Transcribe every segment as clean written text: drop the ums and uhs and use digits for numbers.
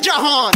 جهان.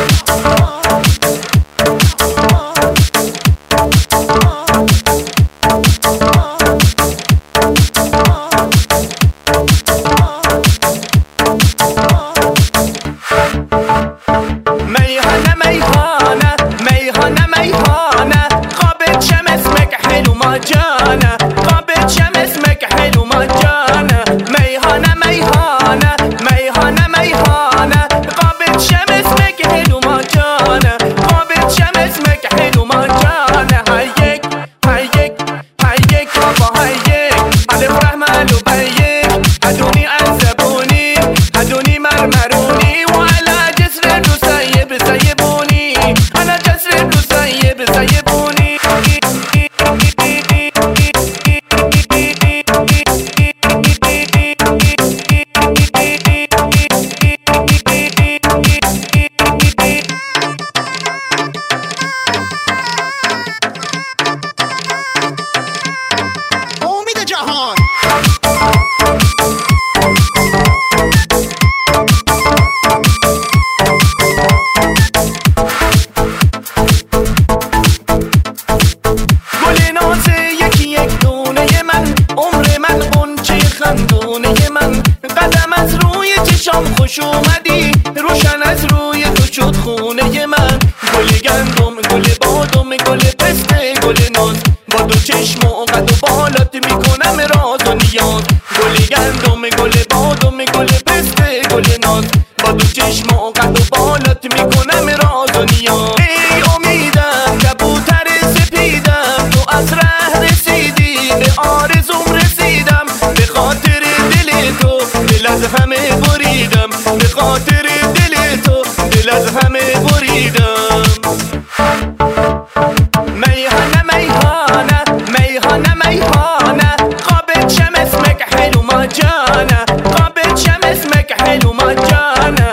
میهانه میهانه میهانه میهانه قابل شم اسمك حلو ما جانه قابل شم اسمك حلو ما جانه میهانه میهانه میهانه میهانه قابل شم اسمك حلو ما جانه قابل شم اسمك حلو ما جانه هيك هيك هيك بابا هيك الف رحمة له بيك هدوني عذبوني هدوني مرمروني وعلى جسر الرسيب سيبوني على جسر الرسيب سيبوني امید جهان. گل نازه یکی یک دونه من عمر من غنچه خندونه من قدم از روی چشام خوش اومدی روشن از روی تو شد خونه من گل گندم گل بادم گل پسته گل ناز با دو چشم و قد و بالات میکنم راز و نیاز گل گندم گل بادم گل پسته گل ناز با دو چشم و قد و بالات میکنم راز و نیاز ای امیدم کبوتر سپیدم تو از ره رسیدی به آرزوم رسیدم به خاطر دل تو دل از همه بریدم به خاطر دل تو دل از همه بریدم میهانه میهانه میهانه میهانه قابل شم اسمك حلو ما جانه قابل شم اسمك حلو ما جانه